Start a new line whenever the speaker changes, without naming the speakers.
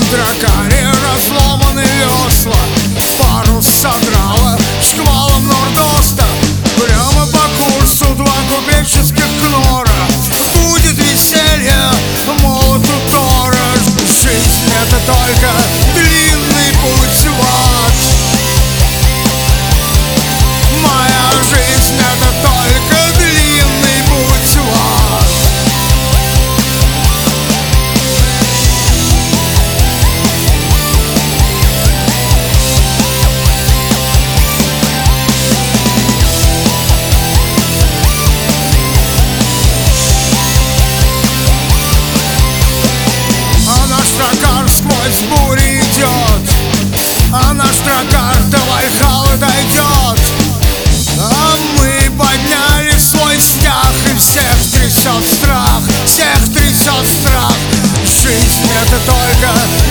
дракаре разломаны весла, парус содрала шквалом нордоста. Прямо по курсу два купеческих кнора. Будет веселье, молот у Тора. Жизнь — это только длинный путь в ад. Моя жизнь — это только длинный путь в ад. Сквозь бури идет, а наш дракар до Вальхаллы дойдет. А мы подняли свой стяг, и всех трясет страх, всех трясет страх. Жизнь — это только